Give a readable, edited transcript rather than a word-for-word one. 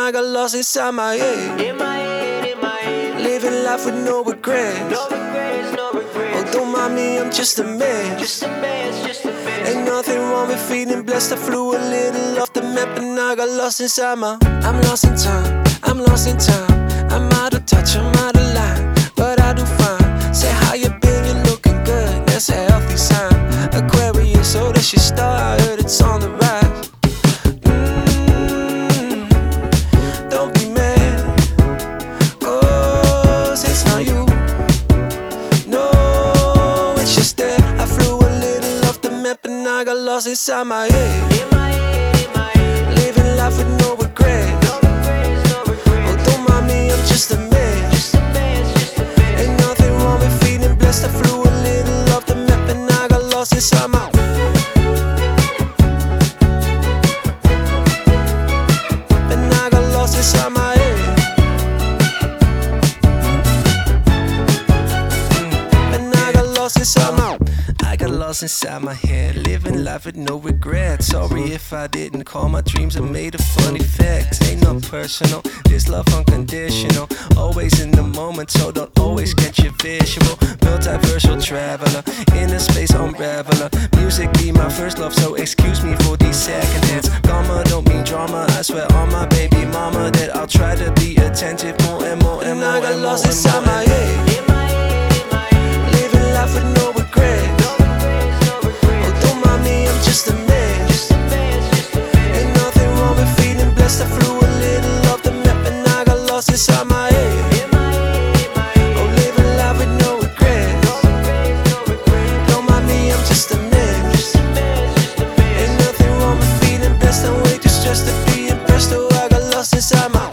I got lost inside my head. Living life with no regrets. Oh, don't mind me, I'm just a man. Ain't nothing wrong with feeling blessed. I flew a little off the map and I got lost inside my. I'm lost in time, I'm lost in time. I'm out of touch, I'm out of line, but I do fine. Say how you been, you looking good, that's a healthy sign. Aquarius, so that's your star, I heard it's on the rise. Don't be mad, cause it's not you. No, it's just that I flew a little off the map and I got lost inside my head. Living life with no regrets. Oh, don't mind me, I'm just a man. Ain't nothing wrong with feeling blessed. I flew a little off the map and I got lost inside my. And I got lost inside my head. And I got lost inside my. I got lost inside my head, living life with no regrets. Sorry if I didn't call my dreams are made of funny facts. Ain't not personal, this love unconditional. Always in the moment, so don't always get your visual. Multiversal traveler, inner space unraveler. Music be my first love, so excuse me for these second hands. Karma don't mean drama, I swear on my baby mama that I'll try to be attentive more and more and more. I got lost inside my head, living life with no regrets. Just a man. Ain't nothing wrong with feeling blessed. I flew a little off the map and I got lost inside my head. Oh, living life with no regrets. Don't mind me, I'm just a man. Ain't nothing wrong with feeling blessed. I'm way too stressed to be impressed. Oh, I got lost inside my